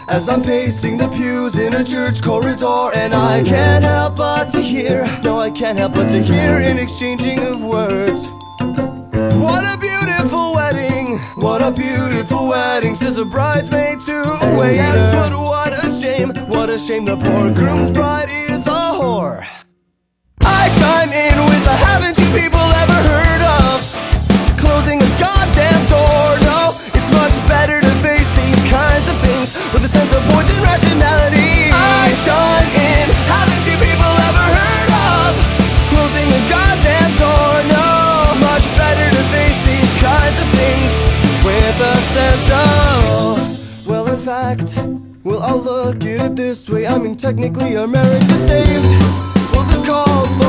as I'm pacing the pews in a church corridor. And I can't help but to hear, no, I can't help but to hear an exchanging of words. What a beautiful wedding, what a beautiful wedding, says a bridesmaid to a waiter. Yes, but what a shame the poor groom's bride is a whore. I chime in with a haven't you people ever heard of closing a goddamn door? No, it's much better to face these kinds of things with a sense of poison rationality. I chime in, haven't you people ever heard of closing a goddamn door? No, much better to face these kinds of things with a sense of, well, in fact, well, I'll look at it this way. I mean, technically our marriage is saved. Well, this calls for